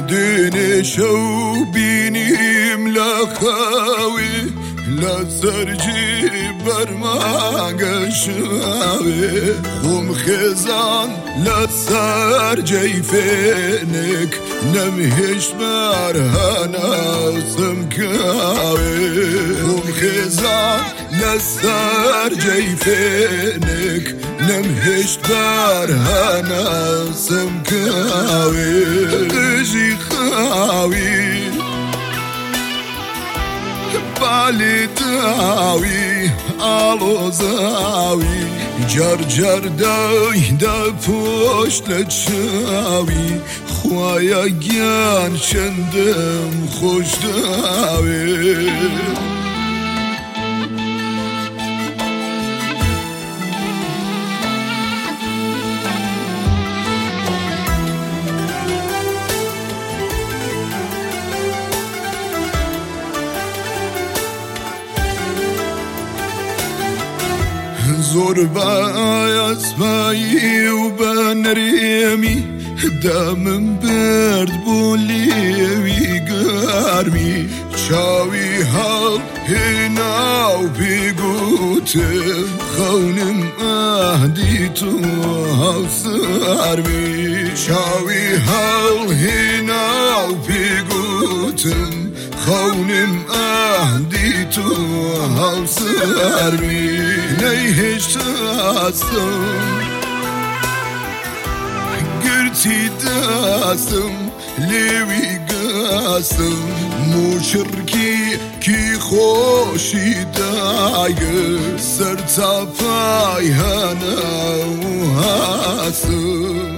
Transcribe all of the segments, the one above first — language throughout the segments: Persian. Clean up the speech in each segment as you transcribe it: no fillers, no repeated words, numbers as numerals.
دين شو بينيم لخاوي لا سرجي برماغ شاوي خوم خزان لا سرجي فينك نمهش برهانا سمكاوي خوم خزان لا سرجي فينك نمهش برهانا سمكاوي تجي خاوي بالي داوي آلو زاوي جر داوي دا پشت لچاوي خوایا گیان شندم خوش داوي زور باسمایی و بنرمی دمم برد بولیوی گرمی چاوی حال هناو بگوته خونم اهدی تو هفسرمی چاوی حال هناو بگوتم خونم اهدی تو هفسرمی نیهش تاستم گرتی داستم لیوی گاستم موشرکی کی خوشی دایه سر تا پای هنو هستم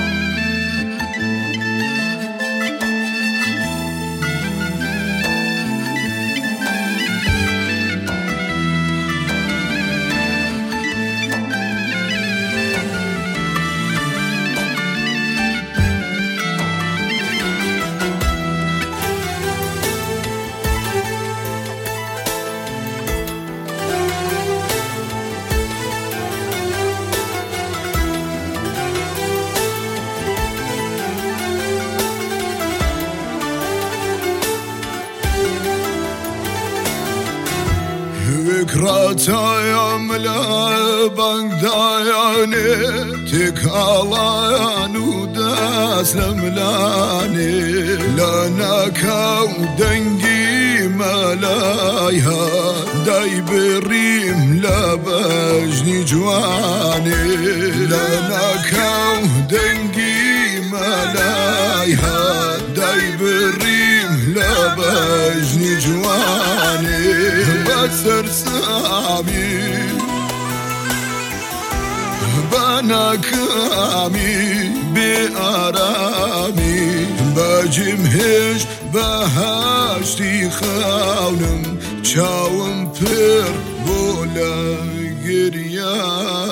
فكرتايا ملا بنقداياني تكالايان وداس لملاني لاناكا ودنقي ملايها داي بريم لابجني جواني لاناكا ودنقي ملايها داي بريم لابجني جواني بسر سامي بنا كامي بآرامي بجمهش بهاشتي خاونم چاوم پر بولا گریان